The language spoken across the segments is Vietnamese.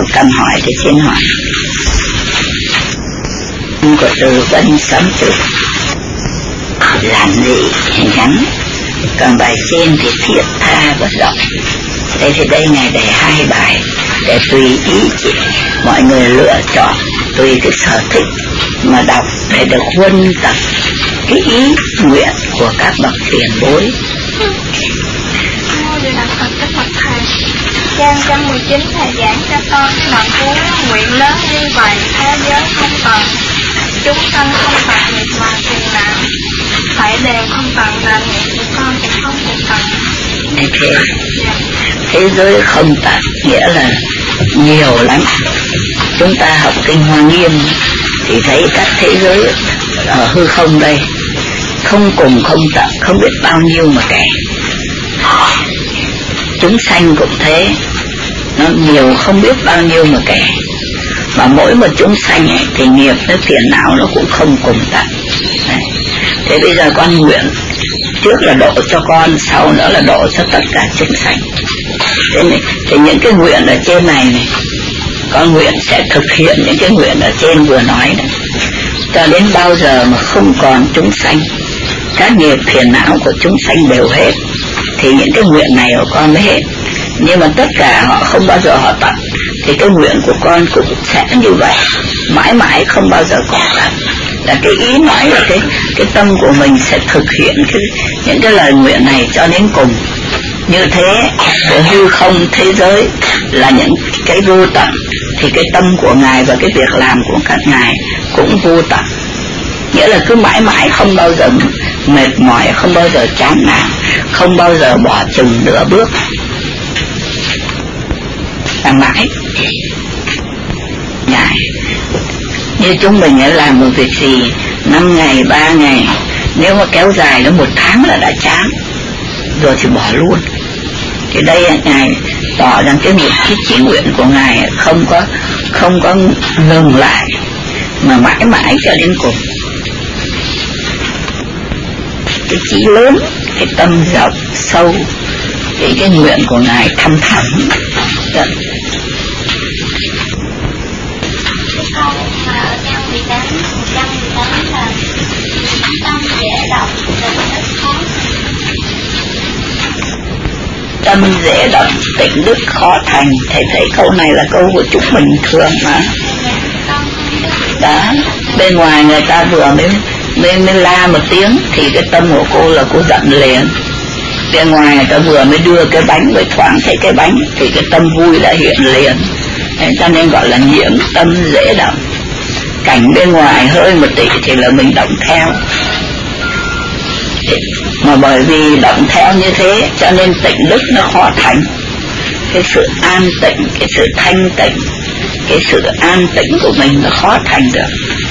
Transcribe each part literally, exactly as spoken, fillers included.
cần hỏi thì xin hỏi. Của từ Vân Sấm Tự giản dị ngắn, còn bài trên thì thiết tha bất động. Đây thì đây này để hai bài để tùy ý chị mọi người lựa chọn tùy cái sở thích mà đọc để được huân tập cái ý nguyện của các bậc tiền bối. Trang một trăm mười chín thầy giảng cho con cái đoạn cuối nguyện lớn như vậy, thế giới không tận, chúng sanh không tận nghiệp và phiền não, phải đều không tận là nguyện của con cũng không thể tận. Thế, thế giới không tận nghĩa là nhiều lắm. Chúng ta học kinh Hoa Nghiêm thì thấy các thế giới ở hư không đây không cùng không tận, không biết bao nhiêu mà kể. Chúng sanh cũng thế, nó nhiều không biết bao nhiêu mà kể. Mà mỗi một chúng sanh ấy, thì nghiệp với phiền não nó cũng không cùng tận. Đấy. Thế bây giờ con nguyện trước là độ cho con, sau nữa là độ cho tất cả chúng sanh. Thế này, thì những cái nguyện ở trên này này, con nguyện sẽ thực hiện những cái nguyện ở trên vừa nói đấy, cho đến bao giờ mà không còn chúng sanh, các nghiệp phiền não của chúng sanh đều hết, thì những cái nguyện này của con mới hết. Nhưng mà tất cả họ không bao giờ họ tận, thì cái nguyện của con cũng sẽ như vậy, mãi mãi không bao giờ có tận. Là cái ý nói là cái cái tâm của mình sẽ thực hiện cái, những cái lời nguyện này cho đến cùng. Như thế cái hư không thế giới là những cái vô tận, thì cái tâm của ngài và cái việc làm của các ngài cũng vô tận. Nghĩa là cứ mãi mãi không bao giờ mệt mỏi, không bao giờ chán nản, không bao giờ bỏ chừng nửa bước, là mãi. Ngài như chúng mình đã làm một việc gì năm ngày, ba ngày, nếu mà kéo dài đến một tháng là đã chán rồi thì bỏ luôn. Thì đây ngài tỏ rằng cái nguyện, cái chí nguyện của ngài không có không có ngừng lại, mà mãi mãi cho đến cùng. Cái chí lớn, cái tâm rộng sâu, cái cái nguyện của ngài thâm thẳm. Đó. Tâm dễ động, tịnh đức khó thành. Thầy thấy câu này là câu của chúng mình thường mà. Đó, bên ngoài người ta vừa mới, mới, mới la một tiếng thì cái tâm của cô là cô giận liền. Bên ngoài người ta vừa mới đưa cái bánh, mới thoáng thấy cái bánh thì cái tâm vui đã hiện liền. Thế cho nên gọi là nhiễm tâm dễ động. Cảnh bên ngoài hơi một tí thì là mình động theo. Mà bởi vì động theo như thế cho nên tịnh đức nó khó thành. Cái sự an tịnh, cái sự thanh tịnh, cái sự an tĩnh của mình nó khó thành được.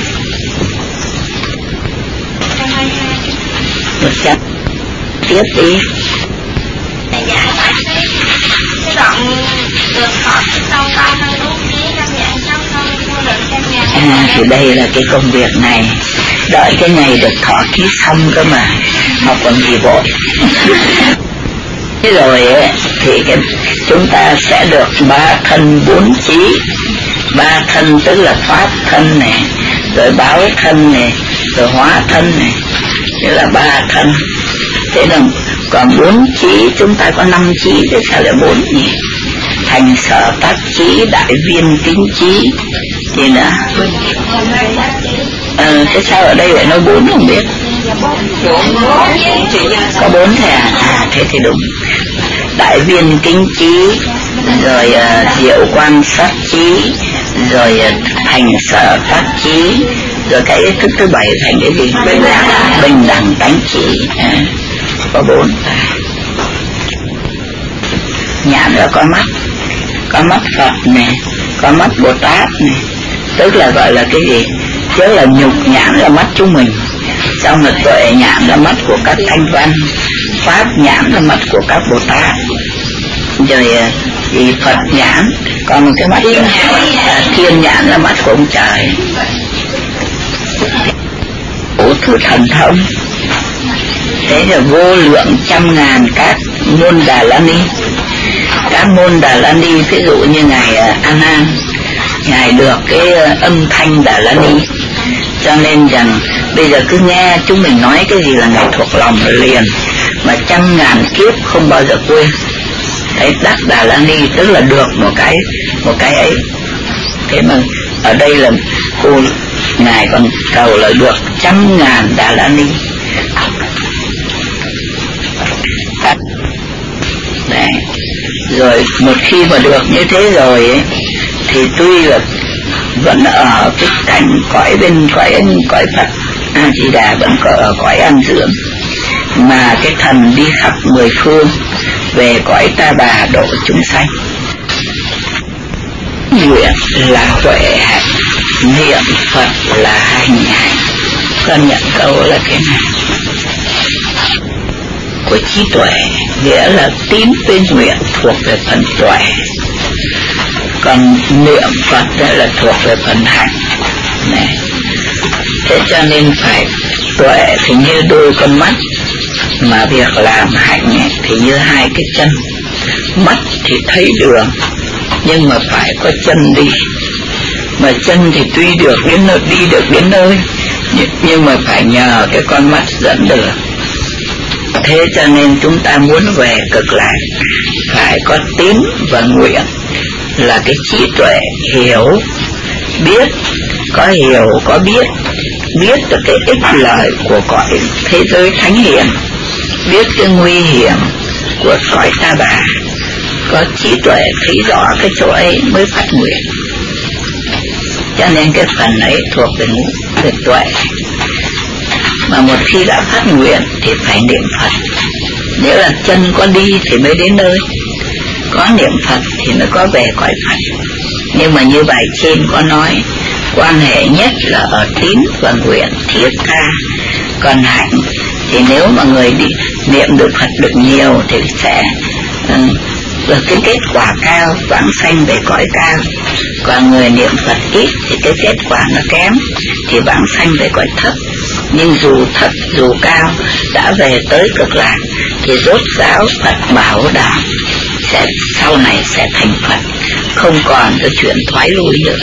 Một trăm tiếp đi. Cái đoạn được học sau ba năm út ký năm dạng sau không mua được trăm ngàn. À thì đây là cái công việc này, đợi cái ngày được thọ ký xong cơ mà, học còn gì vội. Thế rồi ấy, thì cái, chúng ta sẽ được ba thân bốn trí. Ba thân tức là pháp thân này, rồi báo thân này, rồi hóa thân này, thế là ba thân. Thế là còn bốn trí, chúng ta có năm trí, thế sao lại bốn nhỉ? Thành sở tác trí, đại viên kính trí, thì nữa. Ờ, thế sao ở đây lại nói bốn không biết? Có bốn thế à? À thế thì đúng. Đại viên kính trí, rồi uh, diệu quan sát trí, rồi uh, thành sở tác trí, rồi cái thứ thứ bảy thành cái gì? Bình đẳng, bình đẳng tánh trí. À, có bốn. Nhãn là có mắt, có mắt Phật này, có mắt Bồ Tát này, tức là gọi là cái gì? Chứ là nhục nhãn là mắt chúng mình, xong rồi tuệ nhãn là mắt của các thanh văn, pháp nhãn là mắt của các Bồ Tát, rồi thì Phật nhãn, còn một cái mắt thiên nhãn, à, thiên nhãn là mắt của ông trời. Đủ thứ thần thông, thế là vô lượng trăm ngàn các môn Đà La Ni. các môn Đà La Ni, ví dụ như ngài A Nan, ngài được cái âm thanh Đà La Ni, cho nên rằng bây giờ cứ nghe chúng mình nói cái gì là ngài thuộc lòng liền, mà trăm ngàn kiếp không bao giờ quên. Đấy, đắc Đà La Ni tức là được một cái một cái ấy. Thế mà ở đây là cô ngài còn cầu là được trăm ngàn Đà La Ni. Đấy. Rồi một khi mà được như thế rồi ấy, thì tuy là vẫn ở cái cảnh cõi bên cõi cõi Phật A Di Đà, vẫn có ở cõi an dưỡng, mà cái thần đi khắp mười phương về cõi Ta Bà độ chúng sanh. Nguyện là huệ hạnh, niệm Phật là hành hạnh. Con nhận câu là thế này của trí tuệ, nghĩa là tín với nguyện thuộc về phần tuệ, còn niệm Phật là thuộc về phần hạnh này. Thế cho nên phải tuệ thì như đôi con mắt, mà việc làm hạnh thì như hai cái chân. Mắt thì thấy đường, nhưng mà phải có chân đi, mà chân thì tuy được đến nơi, đi được đến nơi, nhưng mà phải nhờ cái con mắt dẫn đường. Thế cho nên chúng ta muốn về cực lạc phải có tín và nguyện, là cái trí tuệ hiểu biết, có hiểu có biết, biết được cái ích lợi của cõi thế giới thánh hiền, biết cái nguy hiểm của cõi Ta Bà, có trí tuệ thấy rõ cái chỗ ấy mới phát nguyện. Cho nên cái phần ấy thuộc về ngũ về tuệ. Mà một khi đã phát nguyện thì phải niệm Phật, nghĩa là chân có đi thì mới đến nơi, có niệm Phật thì mới có về cõi Phật. Nhưng mà như bài trên có nói, quan hệ nhất là ở tín và nguyện thiết tha, còn hạnh thì nếu mà người đi niệm được Phật được nhiều thì sẽ um, được cái kết quả cao, vãng sanh về cõi cao. Còn người niệm Phật ít thì cái kết quả nó kém, thì vãng sanh về cõi thấp. Nhưng dù thấp dù cao, đã về tới cực lạc thì rốt ráo Phật bảo đảm sẽ sau này sẽ thành Phật, không còn cái chuyện thoái lui nữa.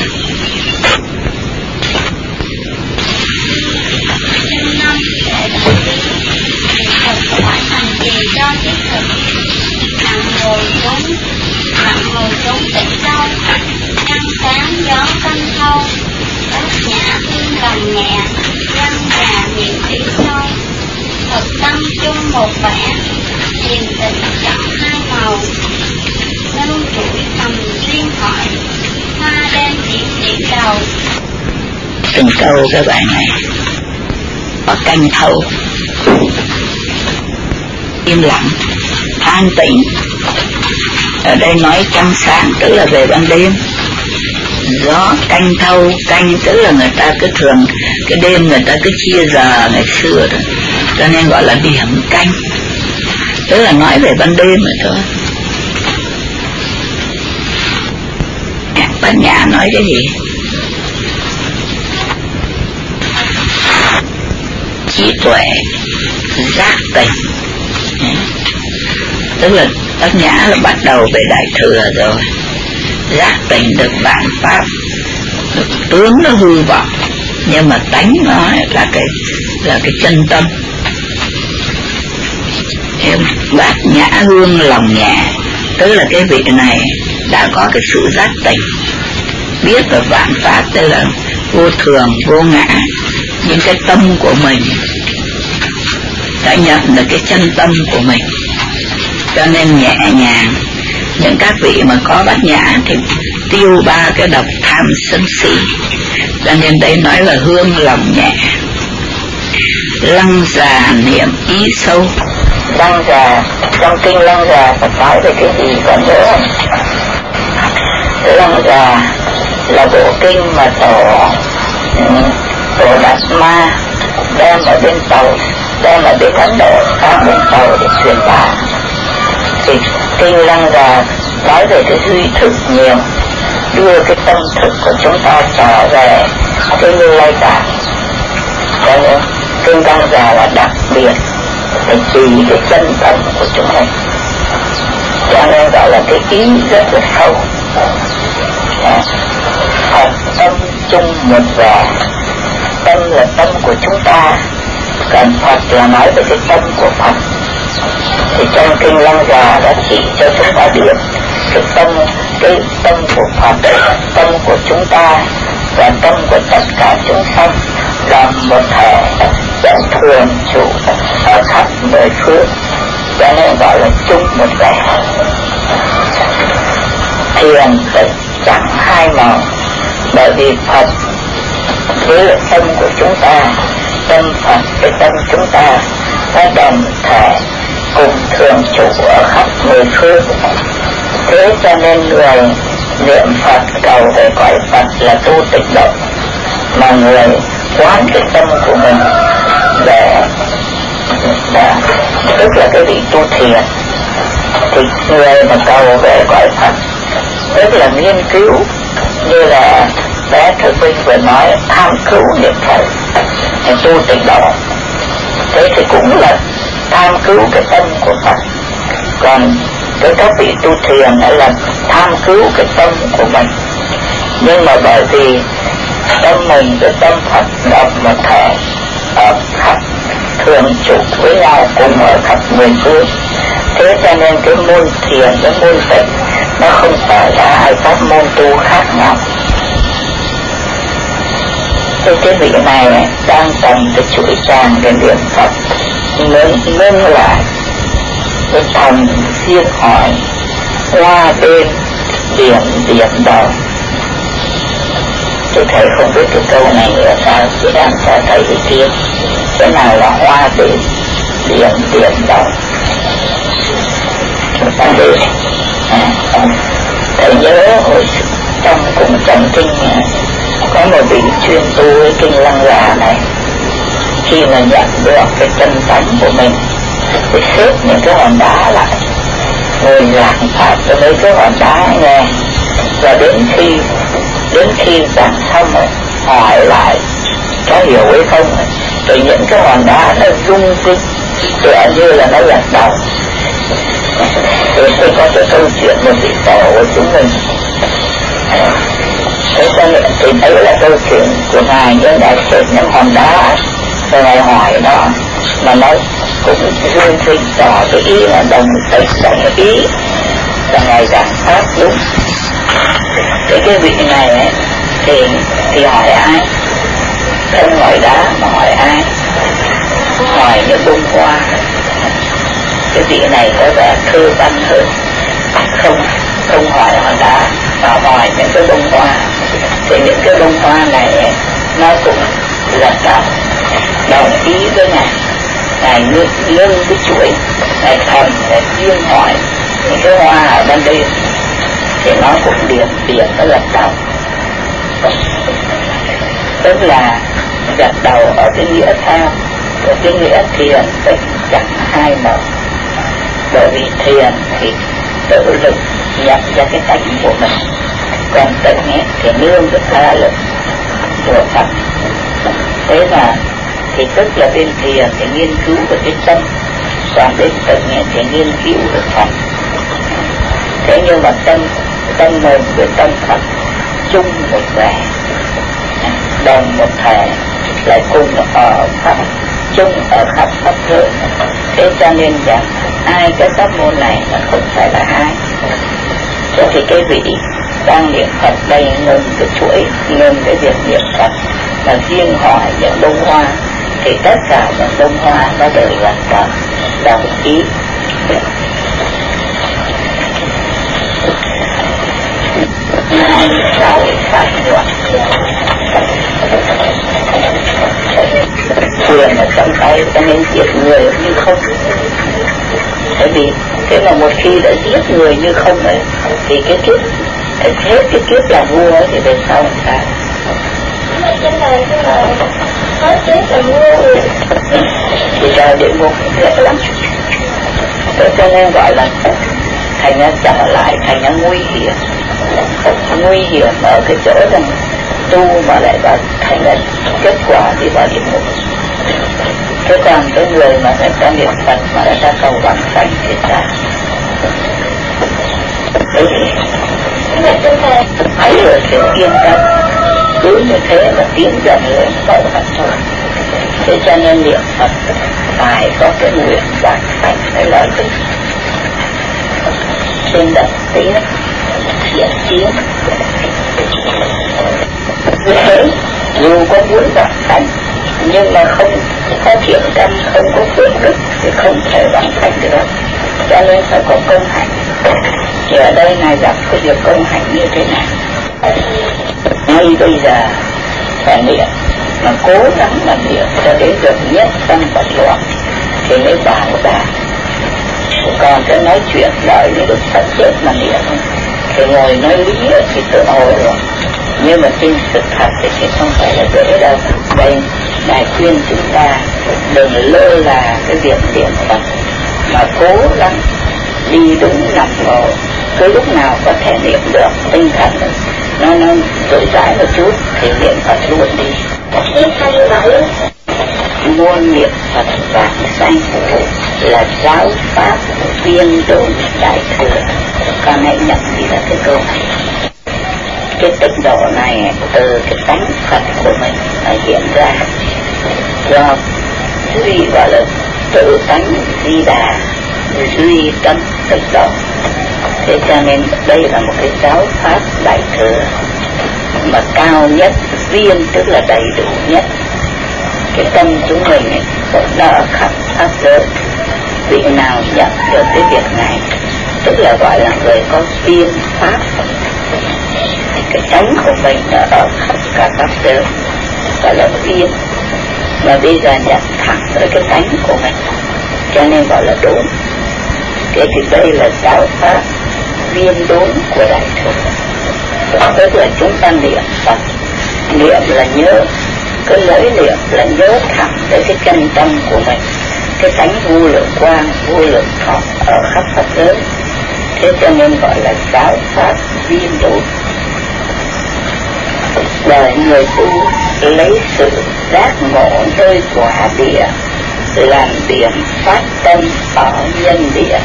Ngồi trốn, nặng ngồi trốn tịnh đâu, trăng sáng gió canh thâu, bát nhã hương lòng nhẹ, răng già niệm đi sâu. Thật tâm chung một vẻ, thiền tịnh chọn hai màu, nâng chuỗi cầm riêng hỏi, hoa đen điểm điểm đầu. Từng câu các bạn này có canh thâu, im lặng, an tĩnh. Ở đây nói trăng sáng tức là về ban đêm, gió canh thâu, canh tức là người ta cứ thường cái đêm người ta cứ chia giờ ngày xưa đó, cho nên gọi là điểm canh, tức là nói về ban đêm rồi thôi. Bát Nhã nói cái gì? Trí tuệ, giác tình, tức là Bát Nhã là bắt đầu về Đại Thừa rồi. Giác tình được vạn pháp, được tướng nó hư vọng, nhưng mà tánh nó là cái là cái chân tâm. Bát Nhã hương lòng nhẹ, tức là cái vị này đã có cái sự giác tình, biết là vạn pháp tức là vô thường vô ngã, những cái tâm của mình đã nhận được cái chân tâm của mình, cho nên nhẹ nhàng. Những các vị mà có Bát Nhã thì tiêu ba cái độc tham sân si, cho nên đây nói là hương lòng nhẹ. Lăng già niệm ý sâu. Lăng già, trong kinh Lăng già Phật nói về cái gì còn nhớ không? Lăng già là bộ kinh mà tổ tổ Đạt Ma đem ở bên tàu, đem ở bên Ấn Độ sang bên tàu để truyền bá. Thì kinh Lăng già nói về cái duy thức nhiều, đưa cái tâm thức của chúng ta trở về cái Như Lai Tạng. Cho nên kinh Lăng già là đặc biệt để chỉ cái chân tâm của chúng mình. cho nên gọi là cái ý rất là sâu. Phật tâm chung một vẻ, tâm là tâm của chúng ta, còn Phật là nói về cái tâm của Phật. Thì trong kinh Lăng Già đã chỉ cho chúng ta biết cái tâm, cái tâm của Phật, tâm của chúng ta và tâm của tất cả chúng sanh là một thể vẫn thường trụ ở khắp mười phương, cho nên gọi là chung một vẻ. Thiền tịnh chẳng hai màu, bởi vì Phật với là tâm của chúng ta, tâm Phật với tâm chúng ta nó đồng thể cùng thường trụ ở khắp mười phương. Thế cho nên người niệm Phật cầu về cõi Phật là tu tịnh độ, mà người quán cái tâm của mình để là, tức là cái vị tu thiền, thì người mà cầu về cõi Phật tức là nghiên cứu, như là bé Thư Vinh vừa nói, tham cứu niệm Phật thì tu tịnh độ. Thế thì cũng là tham cứu cái tâm của Phật. Còn cái các vị tu thiền là tham cứu cái tâm của mình. Nhưng mà bởi vì tâm mình với tâm Phật là một thể ở khắp thường trụ với nhau cùng ở khắp mười phương, thế cho nên cái môn thiền với môn tịnh nó không phải là hai pháp môn tu khác nhau. Thế cái vị này đang cần cái chuỗi tràng cái niệm Phật nên nên là cái thần riêng hỏi hoa bên điểm điểm đầu. Tôi thấy không biết cái câu này nữa sao, chỉ đang cho thầy cái kia cái nào là hoa bên điểm điểm đầu. Chúng ta đi à, thầy nhớ hồi trong cùng trong kinh có một vị chuyên tu cái kinh Lăng Già này, khi mà nhận được cái chân tánh của mình thì xếp những cái hòn đá lại, ngồi giảng pháp cho mấy cái hòn đá nghe, và đến khi đến khi giảng xong rồi hỏi lại có hiểu hay không, thì những cái hòn đá nó rung rinh tựa như là nó lật đầu. Thì tôi có cái câu chuyện một vị tổ của chúng mình, thế cho nên thì đấy là câu chuyện của ngài, nhưng đã xếp những hòn đá rồi ngài hỏi đó mà nó cũng rung rinh tỏ cái ý là đồng tình đồng ý là ngài giảng pháp đúng. Thế cái vị này ấy, thì thì hỏi ai? Không hỏi đá mà hỏi ai? Hỏi những bông hoa. Cái vị này có vẻ thư văn hơn, không không hỏi hòn đá mà hỏi những cái bông hoa. Thì những cái bông hoa này ấy, nó cũng gật đầu đồng ý với ngài. Ngài ngưng ngưng cái chuỗi, ngài thầm ngài riêng hỏi những cái hoa ở bên đây thì nó cũng điểm điểm nó gật đầu. Tức là gật đầu ở cái nghĩa sao? Ở cái nghĩa thiền tức chẳng hai màu. Bởi vì thiền thì tự lực nhận ra cái tánh của mình, còn tịnh thì nương cái tha lực của Phật. Thế là thì tức là bên thiền thì nghiên cứu về cái tâm, còn bên tịnh thì nghiên cứu về Phật. Thế nhưng mà tâm tâm mình với tâm Phật chung một vẻ, đồng một thể, lại cùng ở khắp chung ở khắp pháp giới. Thế cho nên rằng ai cái pháp môn này là không phải là ai. Thế thì cái vị đang niệm Phật đây ngừng cái chuỗi, ngừng cái việc niệm Phật mà riêng hỏi những bông hoa, thì tất cả những bông hoa nó đều là cả đồng ý. Sao phải được quyền ở trong tay, cho nên giết người như không. Tại vì thế mà một khi đã giết người như không ấy, thì cái kiếp hết cái kiếp làm vua ấy, thì về sau làm sao? Trên đời cái là hết kiếp làm vua thì trời địa ngục dễ lắm. Thế cho nên gọi là thành ra trở lại thành ra nguy hiểm. Nguy hiểm ở cái chỗ rằng tu mà lại vào thành ra kết quả đi vào địa ngục. Thế còn cái người mà người ta niệm Phật mà người ta cầu bằng sanh thì sao? Ấy ở sự yên tâm, cứ như thế mà tiến dần lên phẫu thuật thôi. Thế cho nên niệm Phật phải có cái nguyện giác sạch hay lợi ích trên đất tiến thiện chiến. Như thế dù có muốn đạt thành nhưng mà không có thiện tâm, không có phước đức thì không thể đạt thành được. Cho nên phải có công hạnh. Thì ở đây Ngài gặp cái việc công hạnh như thế nào? Ngay bây giờ phải niệm, mà cố gắng mà niệm cho đến được nhất tâm bất loạn thì mới bảo ra. Còn cái nói chuyện đợi với Đức Phật chết mà niệm thì ngồi nói lý thì tự hồi rồi, nhưng mà trên sự thật thì, thì không phải là dễ đâu. Đây Ngài khuyên chúng ta đừng lơ là cái việc niệm Phật, mà cố gắng đi đúng nằm ngộ, cứ lúc nào có thể niệm được, tinh thần nó nó tự giải một chút thì niệm Phật luôn đi. Muôn niệm Phật vạn sanh là giáo pháp viên đồn đại thừa. Con hãy nhận gì là cái câu này. Cái tịnh độ này từ cái tánh Phật của mình mà hiện ra, do duy gọi là tự tánh di đà, duy tâm tịnh độ. Thế cho nên đây là một cái giáo pháp đại thừa mà cao nhất, viên tức là đầy đủ nhất. Cái tâm chúng mình ấy, nó ở khắp pháp giới. Vị nào nhận được cái việc này tức là gọi là người có viên pháp. Cái tánh của mình nó ở khắp cả pháp giới, gọi là viên. Mà bây giờ nhận thẳng với cái tánh của mình, cho nên gọi là đốn. Thế thì đây là giáo pháp viên đốn của đại thừa. Tức là chúng ta niệm Phật, niệm là nhớ, cứ lấy niệm là nhớ thẳng tới cái chân tâm của mình, cái tánh vô lượng quang, vô lượng thọ ở khắp pháp giới. Thế cho nên gọi là giáo pháp viên đốn. Đời người tu lấy sự giác ngộ nơi quả địa làm điểm phát tâm ở nhân địa.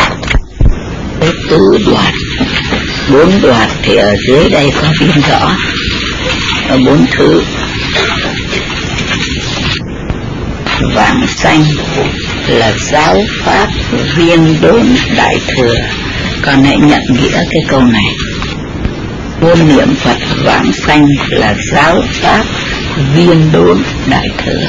Tứ đoạt, bốn đoạt thì ở dưới đây có viên rõ ở bốn thứ. Vãng sanh là giáo pháp viên đốn đại thừa. Con hãy nhận nghĩa cái câu này. Muôn niệm Phật vãng sanh là giáo pháp viên đốn đại thừa.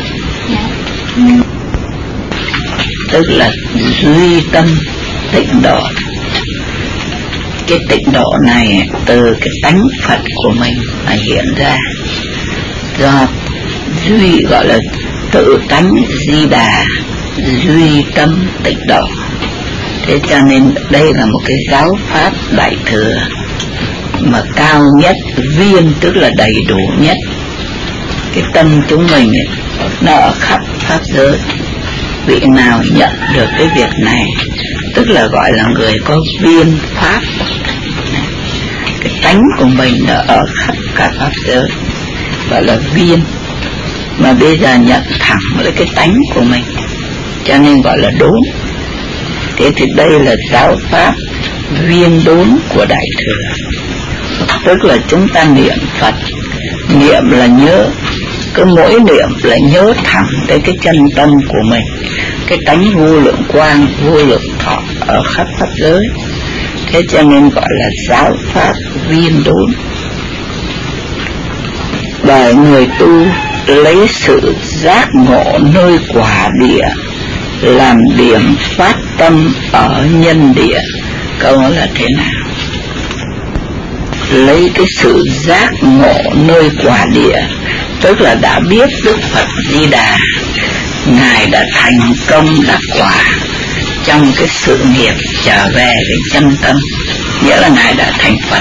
Tức là duy tâm tịnh độ. Cái tịnh độ này từ cái tánh Phật của mình mà hiện ra, do duy gọi là tự tánh di đà, duy tâm tịnh độ. Thế cho nên đây là một cái giáo pháp đại thừa mà cao nhất, viên tức là đầy đủ nhất. Cái tâm chúng mình ấy, nó ở khắp pháp giới. Vị nào nhận được cái việc này tức là gọi là người có viên pháp. Cái tánh của mình nó ở khắp cả pháp giới, gọi là viên. Mà bây giờ nhận thẳng với cái tánh của mình, cho nên gọi là đốn. Thế thì đây là giáo pháp viên đốn của đại thừa. Tức là chúng ta niệm Phật, niệm là nhớ, cứ mỗi niệm là nhớ thẳng tới cái chân tâm của mình, cái tánh vô lượng quang, vô lượng thọ ở khắp pháp giới. Thế cho nên gọi là giáo pháp viên đốn. Bởi người tu lấy sự giác ngộ nơi quả địa làm điểm phát tâm ở nhân địa. Câu đó là thế nào? Lấy cái sự giác ngộ nơi quả địa, tức là đã biết Đức Phật Di Đà Ngài đã thành công đắc quả trong cái sự nghiệp trở về với chân tâm, nghĩa là Ngài đã thành Phật.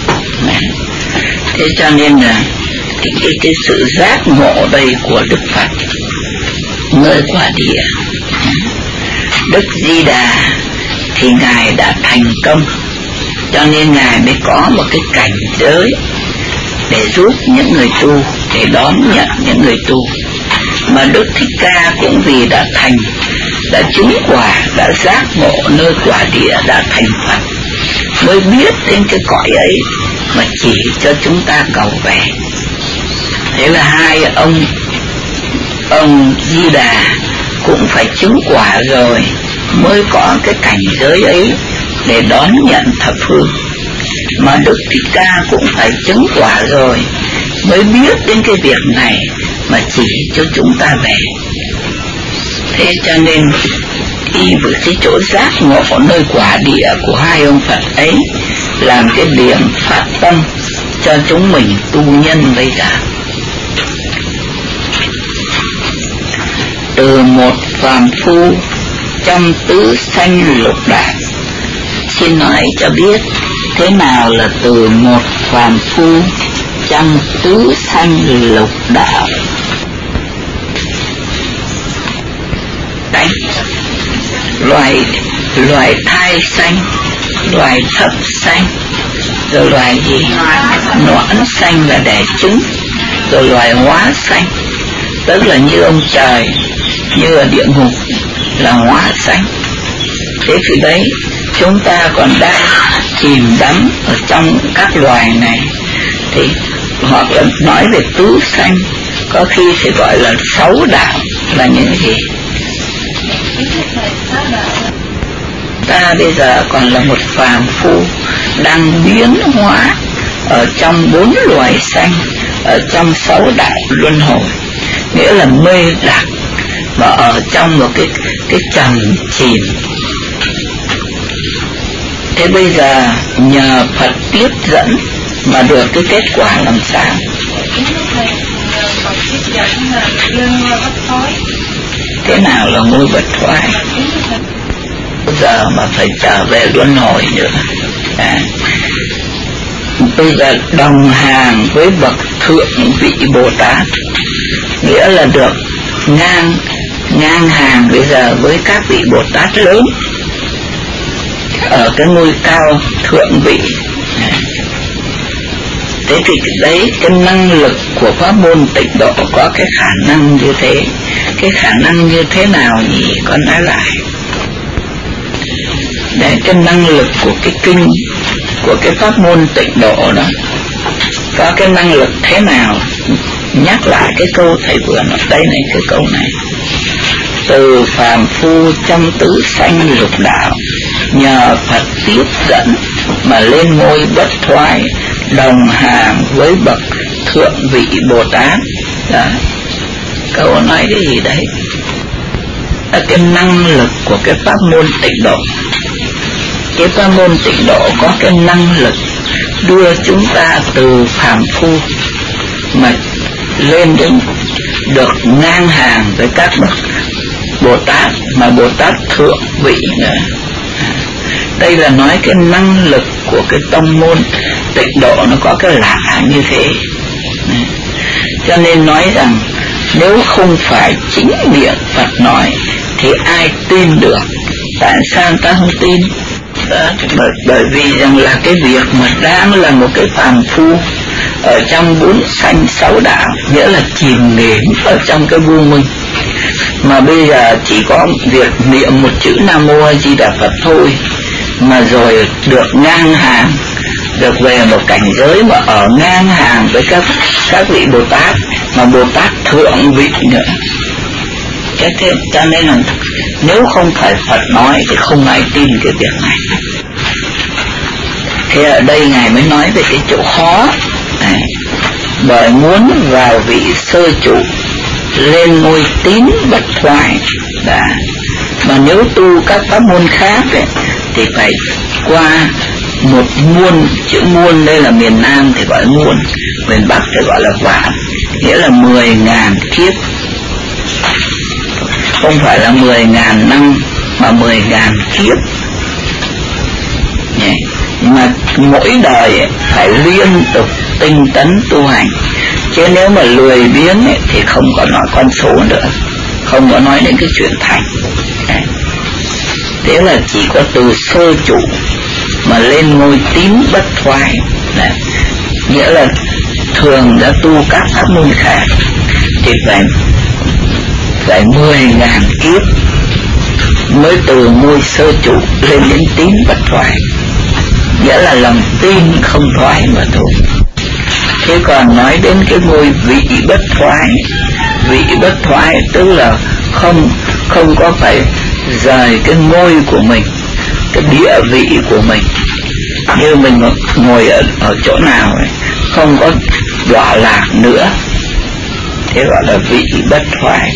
Thế cho nên là cái, cái, cái sự giác ngộ đây của Đức Phật nơi quả địa, Đức Di Đà thì Ngài đã thành công, cho nên Ngài mới có một cái cảnh giới để giúp những người tu, để đón nhận những người tu. Mà Đức Thích Ca cũng vì đã thành, đã chứng quả, đã giác ngộ nơi quả địa, đã thành Phật, mới biết đến cái cõi ấy mà chỉ cho chúng ta cầu về. Thế là hai ông ông Di Đà cũng phải chứng quả rồi mới có cái cảnh giới ấy để đón nhận thập phương, mà Đức Thích Ca cũng phải chứng quả rồi mới biết đến cái việc này mà chỉ cho chúng ta về. Thế cho nên y với cái chỗ giác ngộ nơi quả địa của hai ông Phật ấy làm cái điểm phát tâm cho chúng mình tu nhân bây giờ. Từ một phàm phu trong tứ sanh lục đạo. Xin nói cho biết thế nào là từ một phàm phu trong tứ sanh lục đạo. Đấy, loài loài thai sanh, loài thấp sanh, rồi loài gì noãn sanh là đẻ trứng, rồi loài hóa sanh, tức là như ông trời, như ở địa ngục là hóa sanh. Thế thì đấy, chúng ta còn đang chìm đắm ở trong các loài này, thì hoặc là nói về tứ sanh, có khi thì gọi là sáu đạo là những gì? Ta bây giờ còn là một phàm phu đang biến hóa ở trong bốn loài sanh, ở trong sáu đạo luân hồi, nghĩa là mê lạc mà ở trong một cái cái trầm chìm. Thế bây giờ nhờ Phật tiếp dẫn mà được cái kết quả làm sao? Thế nào là ngôi bất thoái? Bây giờ mà phải trở về luân hồi nữa. À, bây giờ đồng hàng với bậc thượng vị Bồ Tát, nghĩa là được ngang ngang hàng bây giờ với các vị Bồ Tát lớn ở cái ngôi cao thượng vị. Thế thì đấy, cái năng lực của pháp môn Tịnh Độ có cái khả năng như thế. Cái khả năng như thế nào nhỉ? Con nói lại. Đấy, cái năng lực của cái kinh, của cái pháp môn Tịnh Độ đó có cái năng lực thế nào? Nhắc lại cái câu thầy vừa nói đây này, cái câu này: từ phàm phu trong tứ sanh lục đạo, nhờ Phật tiếp dẫn mà lên ngôi bất thoái, đồng hàng với bậc thượng vị Bồ Tát. Đó. Câu nói cái gì đấy? Là cái năng lực của cái pháp môn Tịnh Độ. Cái pháp môn Tịnh Độ có cái năng lực đưa chúng ta từ phàm phu mà lên đến được ngang hàng với các bậc Bồ Tát, mà Bồ Tát thượng vị nữa. Đây là nói cái năng lực của cái tông môn Tịnh Độ nó có cái lạ như thế. Cho nên nói rằng nếu không phải chính miệng Phật nói thì ai tin được? Tại sao ta không tin? Đó, bởi, bởi vì rằng là cái việc mà đang là một cái phàm phu ở trong bốn sanh sáu đạo, nghĩa là chìm nghỉm ở trong cái vô minh, mà bây giờ chỉ có việc niệm một chữ Nam Mô A Di Đà Phật thôi mà rồi được ngang hàng, được về một cảnh giới mà ở ngang hàng với các các vị Bồ Tát, mà Bồ Tát thượng vị nữa. Cái thế cho nên là nếu không phải Phật nói thì không ai tin cái việc này. Thế ở đây Ngài mới nói về cái chỗ khó này, bởi muốn vào vị sơ trụ lên ngôi tín bất thoái. Đã. Mà nếu tu các pháp môn khác ấy, thì phải qua một muôn, chữ muôn đây là miền Nam thì gọi là muôn, miền Bắc thì gọi là vạn, nghĩa là mười ngàn kiếp. Không phải là mười ngàn năm mà mười ngàn kiếp. Yeah. Mà mỗi đời ấy, phải liên tục tinh tấn tu hành, chứ nếu mà lười biếng ấy, thì không có nói con số nữa, không có nói đến cái chuyện thành. Yeah. Thế là chỉ có từ sơ trụ mà lên ngôi tín bất thoái. Yeah. Nghĩa là thường đã tu các pháp môn khác thì phải phải mười ngàn kiếp mới từ ngôi sơ trụ lên đến tín bất thoái. nghĩa là lòng tin không thoái mà thôi. Thế còn nói đến cái ngôi vị bất thoái, vị bất thoái tức là không không có phải rời cái ngôi của mình, cái địa vị của mình. Như mình ngồi ở, ở chỗ nào ấy, không có đọa lạc nữa, thế gọi là vị bất thoái.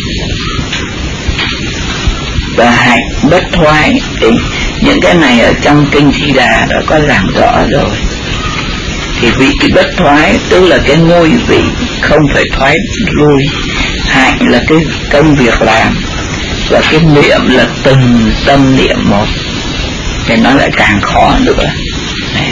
Và hạnh bất thoái thì những cái này ở trong kinh Di Đà đã có giảng rõ rồi. Thì vị bất thoái tức là cái ngôi vị không phải thoái lui. Hạnh là cái công việc làm, và cái niệm là từng tâm niệm một, thì nó lại càng khó nữa. Này.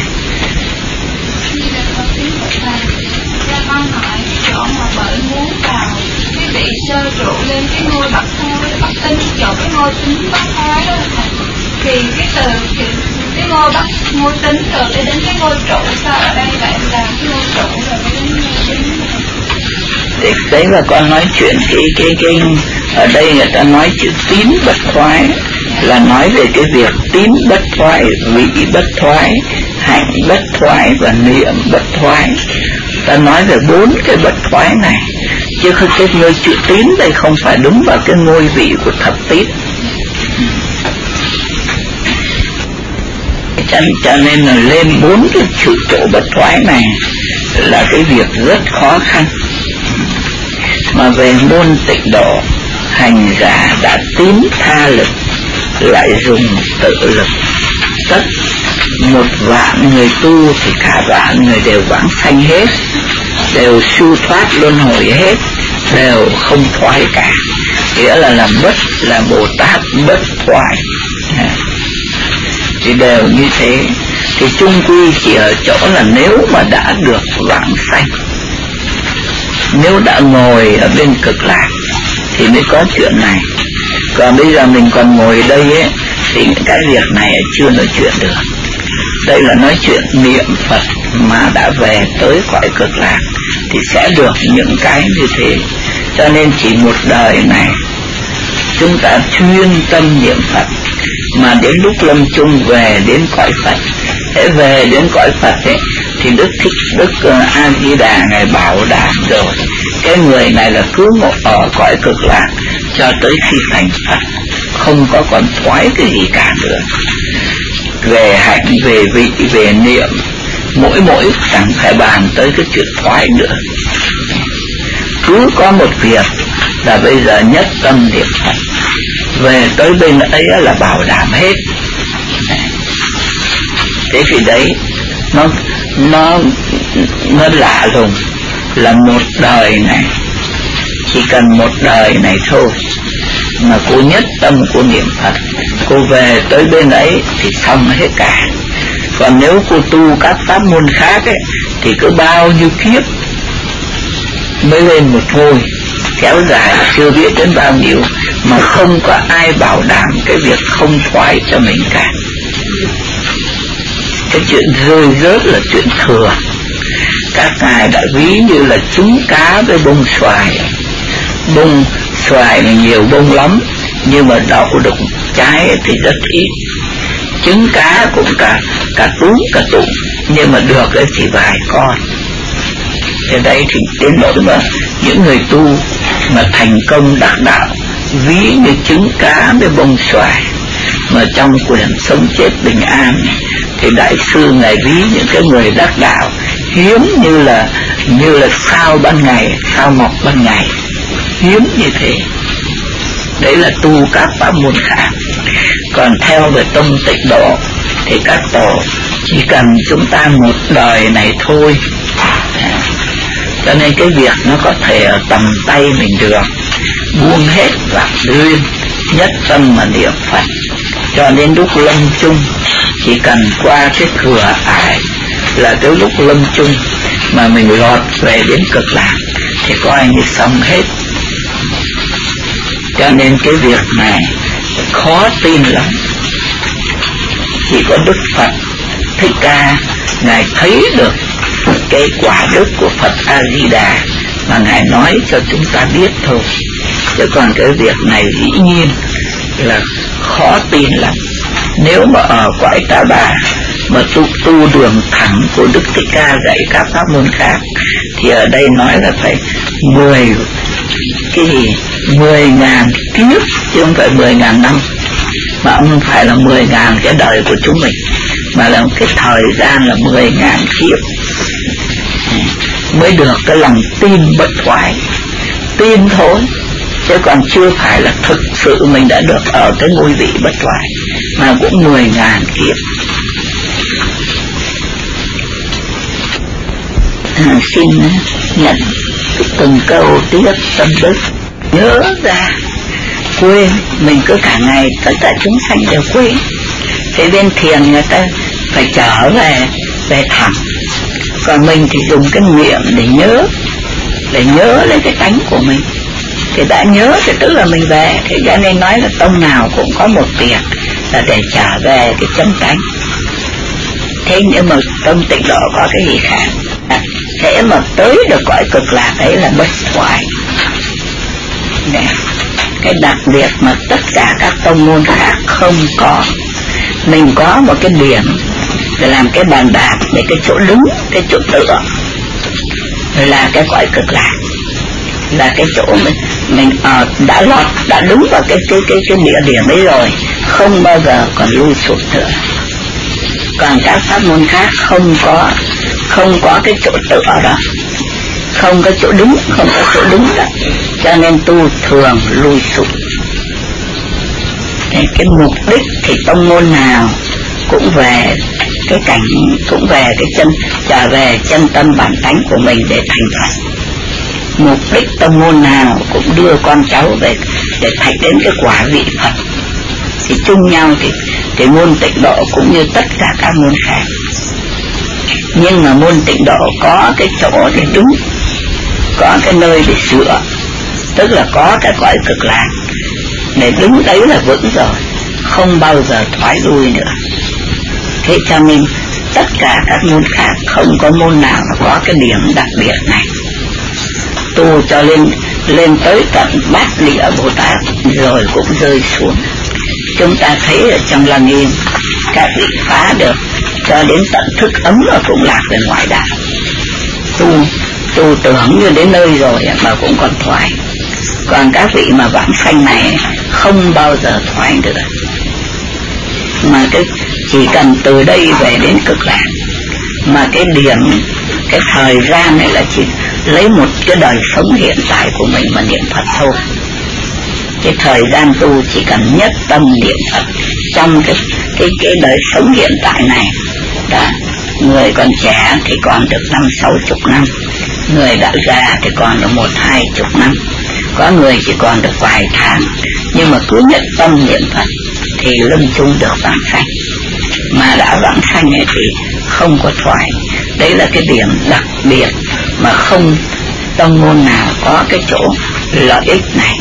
Con hỏi chỗ mà bởi muốn vào cái vị sơ trụ lên cái ngôi bậc thang bậc tinh, chỗ cái ngôi tính bậc thang đó, thì cái từ thì cái ngôi bậc ngôi tính rồi để đến cái ngôi trụ, sao ở đây lại là cái ngôi trụ rồi mới đến ngôi tính? Đấy, đấy là con nói chuyện cái cái cái ở đây người ta nói chữ tín bất thoái là nói về cái việc tín bất thoái, vị bất thoái, hạnh bất thoái và niệm bất thoái. Ta nói về bốn cái bất thoái này, chứ không cái ngôi chữ tín đây không phải đúng vào cái ngôi vị của thập tín. Cho, cho nên là lên bốn cái trụ chỗ bất thoái này là cái việc rất khó khăn. Mà về môn tịnh độ, hành giả đã tín tha lực, lại dùng tự lực. Tất một vạn người tu thì cả vạn người đều vãng sanh hết, đều siêu thoát luân hồi hết, đều không thoái cả. Nghĩa là làm bất, là Bồ Tát bất thoái. Thì đều như thế. Thì chung quy chỉ ở chỗ là nếu mà đã được vãng sanh, nếu đã ngồi ở bên cực lạc thì mới có chuyện này. Còn bây giờ mình còn ngồi ở đây ấy, thì cái việc này chưa nói chuyện được. Đây là nói chuyện niệm Phật mà đã về tới cõi cực lạc thì sẽ được những cái như thế. Cho nên chỉ một đời này chúng ta chuyên tâm niệm Phật, mà đến lúc lâm chung về đến cõi Phật. Thế về đến cõi Phật ấy, thì Đức Thích Đức uh, A Di Đà ngài bảo đảm rồi, cái người này là cứ ngồi ở cõi cực lạc cho tới khi thành Phật, không có còn thoái cái gì cả nữa. Về hạnh, về vị, về niệm, mỗi mỗi chẳng phải bàn tới cái chuyện thoái nữa. Cứ có một việc là bây giờ nhất tâm niệm Phật, về tới bên ấy là bảo đảm hết. Thế thì đấy nó nó nó lạ lùng là một đời này, chỉ cần một đời này thôi mà cô nhất tâm cô niệm Phật, cô về tới bên ấy thì xong hết cả. Còn nếu cô tu các pháp môn khác ấy, thì cứ bao nhiêu kiếp mới lên một thôi, kéo dài chưa biết đến bao nhiêu, mà không có ai bảo đảm cái việc không thoái cho mình cả. Cái chuyện rơi rớt là chuyện thường. Các ngài đã ví như là trứng cá với bông xoài. Bông xoài nhiều bông lắm, nhưng mà đậu được trái thì rất ít. Trứng cá cũng cả cả túm cả tụng, nhưng mà được cái chỉ vài con. Thế đây thì đến nỗi mà những người tu mà thành công đắc đạo ví như trứng cá với bông xoài, mà trong quyển Sống Chết Bình An thì đại sư ngài ví những cái người đắc đạo hiếm như là như là sao ban ngày, sao mọc ban ngày, hiếm như thế. Đấy là tu các pháp môn khác. Còn theo về tông tịnh độ thì các tổ chỉ cần chúng ta một đời này thôi. Cho nên cái việc nó có thể ở tầm tay mình được, buông hết vạn duyên, nhất tâm mà niệm Phật. Cho nên lúc lâm chung chỉ cần qua cái cửa ải là tới lúc lâm chung mà mình lọt về đến cực lạc thì coi như xong hết. Cho nên cái việc này khó tin lắm. Chỉ có Đức Phật Thích Ca ngài thấy được cái quả đức của Phật A Di Đà mà ngài nói cho chúng ta biết thôi. Chứ còn cái việc này dĩ nhiên là khó tin lắm. Nếu mà ở cõi Ta Bà mà tu tu đường thẳng của Đức Thích Ca dạy các pháp môn khác thì ở đây nói là phải mười cái gì mười ngàn kiếp chứ không phải mười ngàn năm, mà không phải là mười ngàn cái đời của chúng mình, mà là cái thời gian là mười ngàn kiếp mới được cái lòng tin bất thoái, tin thôi, chứ còn chưa phải là thực sự mình đã được ở cái ngôi vị bất thoái, mà cũng mười ngàn kiếp. À, xin nhận từng câu tiếp tâm đức, nhớ ra quên, mình cứ cả ngày tất cả chúng sanh đều quên. Thế bên thiền người ta phải trở về về thẳng, còn mình thì dùng cái miệng để nhớ, để nhớ lên cái tánh của mình. Thì đã nhớ thì tức là mình về. Thế cho nên nói là tông nào cũng có một việc là để trở về cái chân tánh. Thế nhưng mà tông Tịnh Độ có cái gì khác? À, thế mà tới được cõi cực lạc ấy là bất thoại. Đấy. Cái đặc biệt mà tất cả các tông môn khác không có. Mình có một cái điểm để làm cái bàn đạp, để cái chỗ đứng, cái chỗ tựa là cái cõi cực lạc, là cái chỗ mình mình uh, đã lọt, đã đứng vào cái cái cái cái địa điểm ấy rồi, không bao giờ còn lui sụp nữa. Còn các pháp môn khác không có không có cái chỗ tựa đó, không có chỗ đứng, không có chỗ đứng đó, cho nên tu thường lui sụp. Cái, cái mục đích thì tông môn nào cũng về cái cảnh, cũng về cái chân, trở về chân tâm bản tánh của mình để thành Phật. Mục đích tông môn nào cũng đưa con cháu về để thành đến cái quả vị Phật. Thì chung nhau thì cái môn Tịnh Độ cũng như tất cả các môn khác. Nhưng mà môn Tịnh Độ có cái chỗ để đứng, có cái nơi để sửa, tức là có cái cõi cực lạc để đứng đấy là vững rồi, không bao giờ thoái lui nữa. Thế cho nên tất cả các môn khác không có môn nào có cái điểm đặc biệt này. Tu cho lên lên tới tận Bát Địa Bồ Tát rồi cũng rơi xuống. Chúng ta thấy ở trong Lăng Nghiêm các vị phá được cho đến tận thức ấm mà cũng lạc về ngoại đạo. Tu tu tưởng như đến nơi rồi mà cũng còn thoái. Còn các vị mà vãng sanh này không bao giờ thoái được, mà cái chỉ cần từ đây về đến cực lạc, mà cái điểm, cái thời gian này là chỉ lấy một cái đời sống hiện tại của mình mà niệm Phật thôi. Cái thời gian tu chỉ cần nhất tâm niệm Phật trong cái cái cái đời sống hiện tại này. Đó, người còn trẻ thì còn được năm sáu chục năm, người đã già thì còn được một hai chục năm, có người chỉ còn được vài tháng, nhưng mà cứ nhất tâm niệm Phật thì lưng chung được vãng sanh. Mà đã vãng sanh ấy thì không có thoái. Đấy là cái điểm đặc biệt mà không tông môn nào có cái chỗ lợi ích này.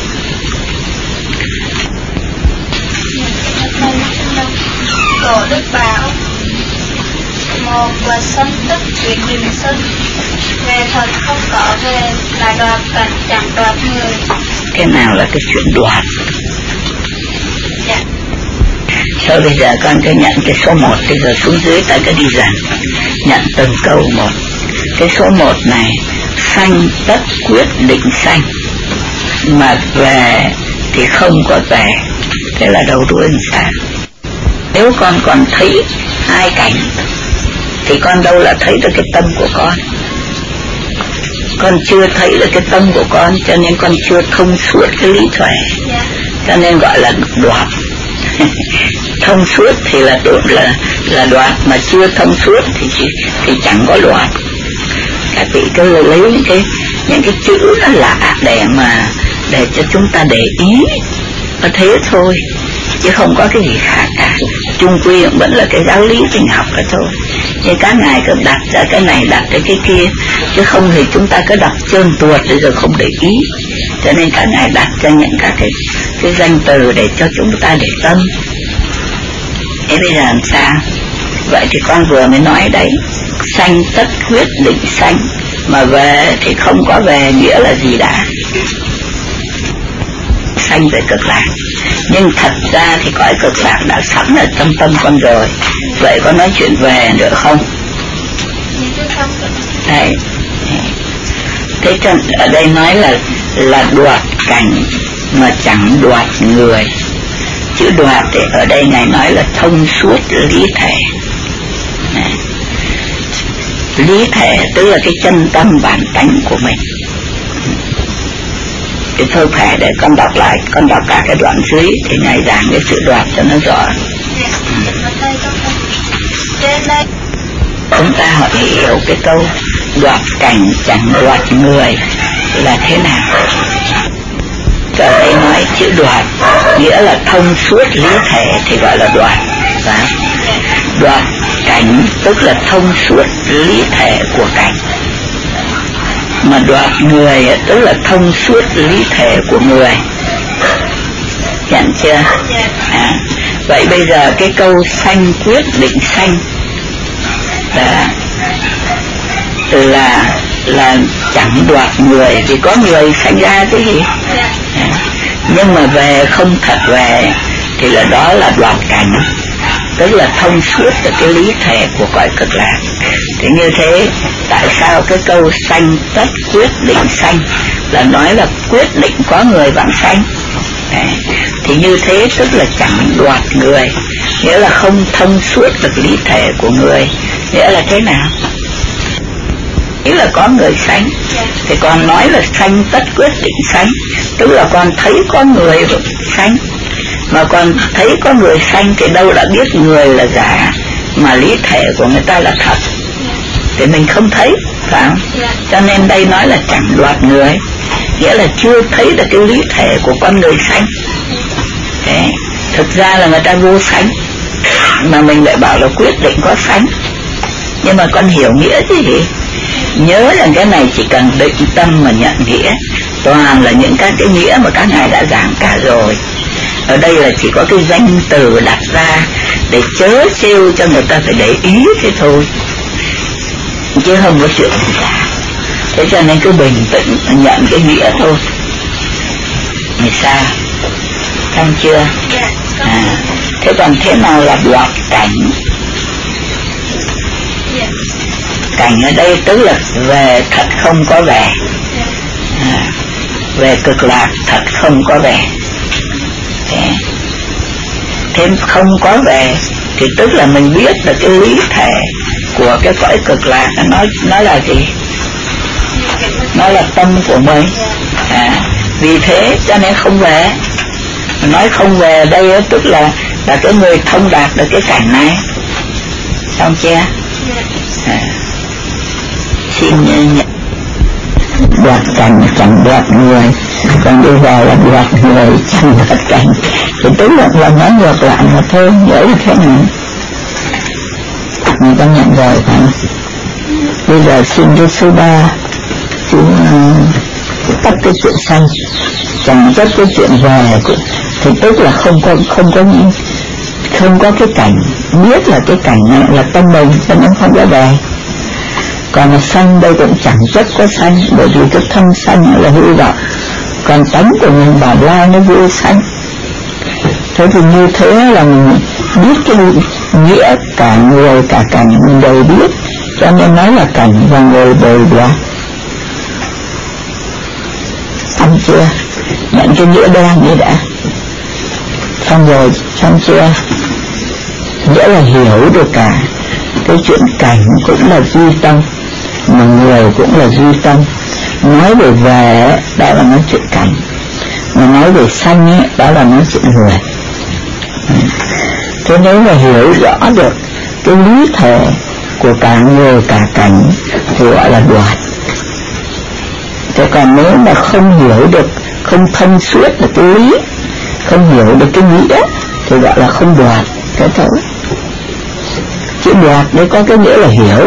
Tổ Đức bảo: một là sanh tức chuyện bình sinh, về thật không có về là đoạt cảnh chẳng đoạt người. Cái nào là cái chuyện đoạt? Dạ. Thôi bây giờ con cứ nhận cái số một, bây giờ xuống dưới ta cứ đi dần, nhận từng câu một. Cái số một này, sanh tất quyết định sanh, mà về thì không có về, thế là đầu đuôi làm sao? Nếu con còn thấy hai cảnh thì con đâu là thấy được cái tâm của con. Con chưa thấy được cái tâm của con, cho nên con chưa thông suốt cái lý thuệ, cho nên gọi là đoạt. Thông suốt thì là là là đoạt, mà chưa thông suốt thì chỉ, thì chẳng có đoạt. Các vị cứ lấy những cái những cái chữ nó lạ để mà để cho chúng ta để ý, có thế thôi, chứ không có cái gì khác cả. Chung quy vẫn là cái giáo lý trình học đó thôi. Nhưng các ngài cứ đặt ra cái này, đặt ra cái kia, chứ không thì chúng ta cứ đọc trơn tuột rồi không để ý. Cho nên các ngài đặt ra những các cái cái danh từ để cho chúng ta để tâm. Thế bây giờ làm sao? Vậy thì con vừa mới nói đấy, sanh tất quyết định sanh, mà về thì không có về nghĩa là gì đã? Sanh về cực lạc. Nhưng thật ra thì cõi cực lạc đã sẵn ở trong tâm con rồi, Vậy có nói chuyện về nữa không? Đấy. Thế cho ở đây nói là là đoạt cảnh mà chẳng đoạt người. Chữ đoạt thì ở đây Ngài nói là thông suốt lý thể. Này. Lý thể tức là cái chân tâm bản tánh của mình. Thì thôi phải để con đọc lại, con đọc cả cái đoạn dưới thì Ngài giảng cái sự đoạt cho nó rõ. Chúng ta hỏi hiểu cái câu đoạt cảnh chẳng đoạt người là thế nào. Ở đây nói chữ đoạt nghĩa là thông suốt lý thể thì gọi là đoạt. Và đoạt cảnh tức là thông suốt lý thể của cảnh. Mà đoạt người tức là thông suốt lý thể của người. Nhận chưa? À, vậy bây giờ cái câu sanh quyết định sanh là là là chẳng đoạt người, vì có người sanh ra cái gì. À, nhưng mà về không thật về thì là đó là đoạt cảnh, tức là thông suốt được cái lý thể của cõi cực lạc. Thì như thế tại sao cái câu sanh tất quyết định sanh là nói là quyết định có người vãng sanh. Đấy. Thì như thế tức là chẳng đoạt người, nghĩa là không thông suốt được lý thể của người. Nghĩa là thế nào? Nghĩa là có người sanh thì con nói là sanh tất quyết định sanh, tức là con thấy có người sanh. Mà con thấy có người sanh thì đâu đã biết người là giả mà lý thể của người ta là thật, thì mình không thấy, phải không? Cho nên đây nói là chẳng đoạt người, nghĩa là chưa thấy được cái lý thể của con người sanh. Đấy. Thực ra là người ta vô sanh mà mình lại bảo là quyết định có sanh. Nhưng mà con hiểu nghĩa chứ gì? Nhớ rằng cái này chỉ cần định tâm mà nhận nghĩa, toàn là những các cái nghĩa mà các ngài đã giảng cả rồi. Ở đây là chỉ có cái danh từ đặt ra để chớ trêu cho người ta phải để ý thế thôi, chứ không có chuyện gì cả. Thế cho nên cứ bình tĩnh nhận cái nghĩa thôi. Vì sao? Xong chưa? À, thế còn thế nào là đoạt cảnh? Cảnh ở đây tức là về thật không có về. À, về cực lạc thật không có về. Thế. Thêm không có về thì tức là mình biết được cái lý thể của cái cõi cực lạc nó nó là gì? Nó là tâm của mình. À, vì thế cho nên không về. Nói không về đây tức là là cái người thông đạt được cái cảnh này. Xong chưa? À, xin nhận đoạt cảnh chẳng đoạt người, còn bây giờ là đoạt người chẳng đoạt cảnh, thì tức là, là nói ngược lại mà thôi. Nghĩa là thế này, người ta nhận rồi phải không? Bây giờ xin cái số ba chú uh, tắt cái chuyện sanh, chẳng rất cái chuyện về cũng, thì tức là không có không có những không có cái cảnh, biết là cái cảnh này là tâm mình cho nên không có về. Còn là sanh đây cũng chẳng rất có sanh, bởi vì cái thân sanh là hư vọng, còn tánh của mình bảo la nó vô sanh. Thế thì như thế là mình biết cái nghĩa cả người cả cảnh mình đều biết, cho nên nói là cảnh và người đều đoạt. Xong chưa? Nhận cái nghĩa đen như đã. Xong rồi, xong chưa? Nghĩa là hiểu được cả cái chuyện cảnh cũng là duy tâm, mà người cũng là duy tâm. Nói về về đó là nói chuyện cảnh, mà nói về sanh ấy, đó là nói chuyện người. Thế nếu mà hiểu rõ được cái lý thể của cả người cả cảnh thì gọi là đoạt. Thế còn nếu mà không hiểu được, không thông suốt được cái lý, không hiểu được cái nghĩa thì gọi là không đoạt. Thế thôi. Chữ đoạt đấy có cái nghĩa là hiểu.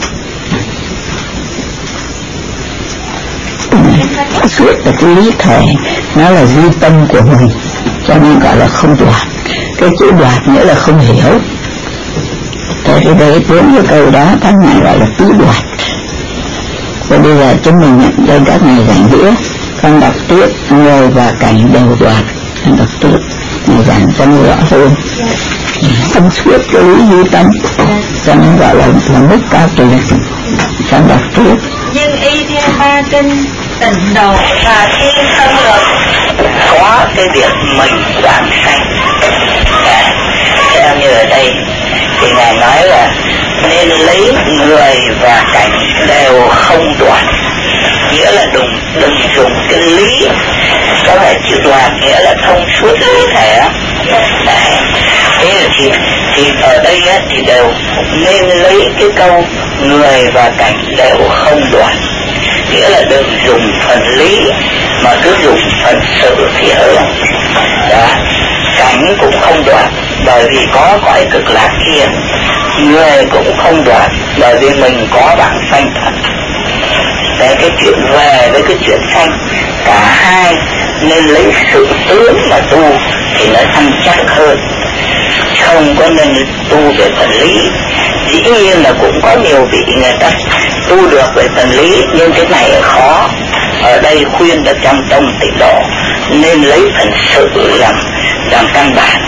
Suốt là cái lý thể, nó là duy tâm của mình, cho nên gọi là không đoạt. Cái chữ đoạt nghĩa là không hiểu. Thế thì đây bốn cái câu đó các ngài gọi là tứ đoạt. Và bây giờ chúng mình nhận lên các ngài giảng nghĩa, con đọc tiếp người và cảnh đều đoạt. Con đọc tiếp ngài giảng cho nó rõ hơn. thông suốt cái lý duy tâm, cho nên gọi là là mức cao tuyệt. Sao đọc tiếp? Nhưng y theo ba kinh tịnh độ và thiên thân luật có cái việc mình đoạn sanh. À, theo như ở đây thì ngài nói là nên lấy người và cảnh đều không đoạn, nghĩa là đừng đừng dùng cái lý, có phải chữ đoạn nghĩa là thông suốt lý thể. Đấy. Thế thì thì ở đây á, thì đều nên lấy cái câu người và cảnh đều không đoạn, nghĩa là đừng dùng phần lý mà cứ dùng phần sự thì hơn. Đó. Cảnh cũng không đoạn bởi vì có cõi cực lạc kia, người cũng không đoạn bởi vì mình có bản sanh thật. Để cái chuyện về với cái chuyện sanh, cả hai nên lấy sự tướng mà tu thì nó săn chắc hơn, không có nên tu về phần lý. Dĩ nhiên là cũng có nhiều vị người ta tu được về phần lý, nhưng cái này khó. Ở đây khuyên ở trong tông Tịnh Độ nên lấy phần sự làm làm căn bản.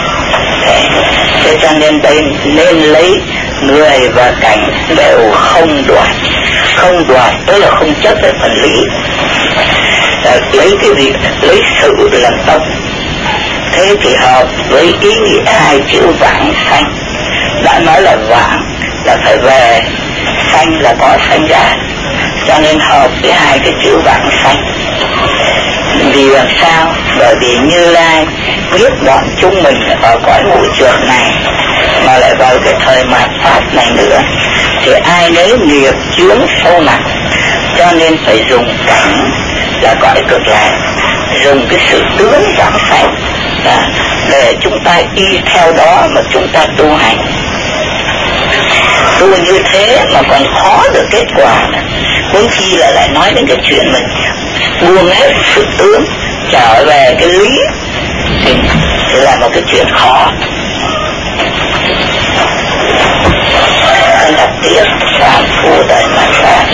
Thế cho nên đây nên lấy người và cảnh đều không đoạt. Không đoạt tức là không chấp về phần lý. À, lấy cái gì? Lấy sự làm tông. Thế thì hợp với ý nghĩa hai chữ vãng sanh. Đã nói là vãng là phải về, sanh là có sanh ra, cho nên hợp với hai cái chữ vãng sanh. Vì làm sao? Bởi vì Như Lai biết bọn chúng mình ở cõi ngũ trượt này mà lại vào cái thời mạt pháp này nữa thì ai nấy nghiệp chướng sâu nặng, cho nên phải dùng cảnh là cõi cực lạc, dùng cái sự tướng vãng sanh để chúng ta y theo đó mà chúng ta tu hành. Tu như thế mà còn khó được kết quả, huống chi là lại nói đến cái chuyện mình buông hết sự tướng trở về cái lý thì, thì là một cái chuyện khó. Con đọc tiếp phàm phu đời mà ra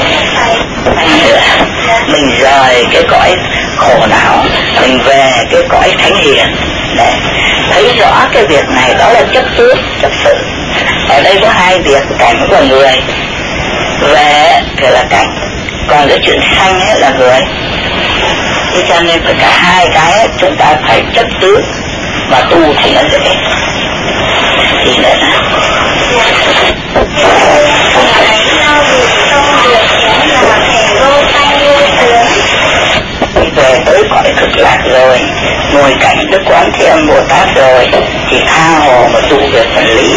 mình rời cái cõi khổ não, mình về cái cõi thánh hiền. Để thấy rõ cái việc này, đó là chấp tướng, chấp sự. Ở đây có hai việc, cảnh và người. Về thì là cảnh, còn cái chuyện sanh ấy là người. Thế cho nên phải cả hai cái ấy, chúng ta phải chấp tướng mà tu thì nó dễ. Thì nữa về tới cõi cực lạc rồi, ngồi cảnh Đức Quán Thế Âm Bồ Tát rồi, thì tha hồ mà tu về phần lý.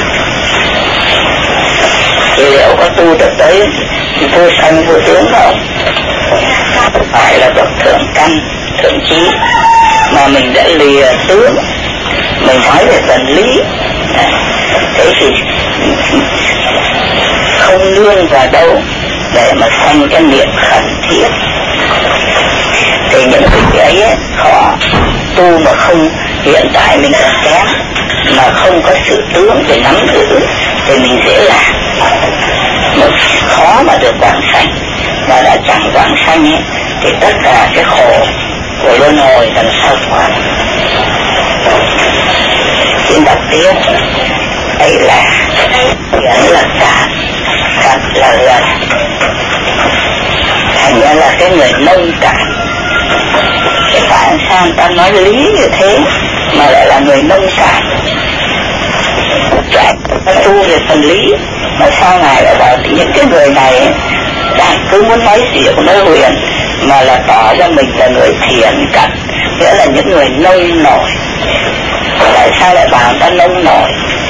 Thì liệu có tu được tới vô sanh vô tướng không? Phải là bậc thượng căn, thượng trí, mà mình đã lìa tướng, mình nói về phần lý. Thế thì không nương vào đâu để mà sanh cái niệm khẩn thiết. Thì những việc ấy, ấy khó tu mà không, hiện tại mình còn kém mà không có sự tướng để nắm giữ thì mình dễ làm, mà khó mà được quảng sanh. Mà đã chẳng quảng sanh ấy, thì tất cả cái khổ của luân hồi làm sao thoát. Xin đọc tiếp. Đây là vẫn là cạn, cạn là gần, thành ra là cái người nông cạn. Cái tại sao ta nói lý như thế mà lại là người nông cạn? Chạy tu về phần lý mà sau này lại bảo những cái người này đang cứ muốn nói diệu nói huyền mà là tỏ ra mình là người thiện cận, nghĩa là những người nông nổi. Tại sao lại bảo ta nông nổi?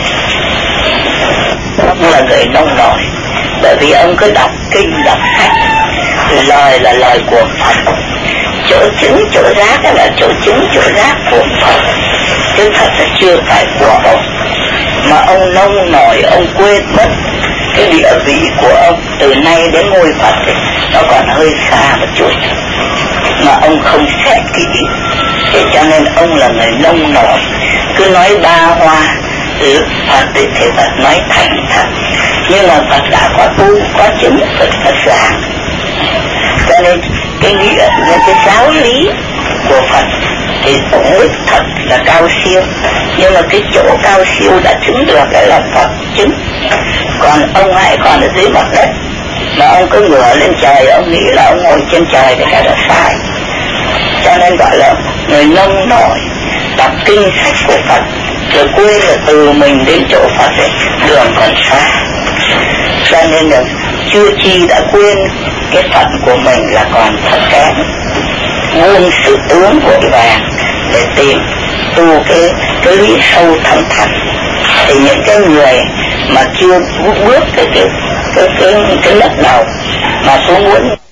Ông là người nông nổi bởi vì ông cứ đọc kinh đọc sách, lời là lời của Phật, chỗ chứng chỗ giác là chỗ chứng chỗ giác của Phật, chứ thật là chưa phải của ông. Mà ông nông nổi, ông quên mất cái địa vị của ông từ nay đến ngôi Phật ấy, nó còn hơi xa một chút mà ông không xét kỹ. Thế cho nên ông là người nông nổi, cứ nói ba hoa Phật ấy, thì Phật nói thành thật, nhưng mà Phật đã có tu có chứng, Phật Phật giảng. Cho nên cái nghĩa những cái giáo lý của Phật thì cũng biết thật là cao siêu, nhưng mà cái chỗ cao siêu đã chứng được cái là Phật chứng. Còn ông ấy còn ở dưới mặt đất mà ông cứ ngửa lên trời, ông nghĩ là ông ngồi trên trời, thì cái đó sai. Cho nên gọi là người nông nổi đọc kinh sách của Phật rồi quên là từ mình đến chỗ Phật ấy, đường còn xa. Cho nên là chưa chi đã quên cái phận của mình là còn thật kém, buông sự tướng vội vàng để tìm tu cái cái lý sâu thẳm thẳm. Thì những cái người mà chưa bước cái cái cái cái, cái lớp đầu mà xuống muốn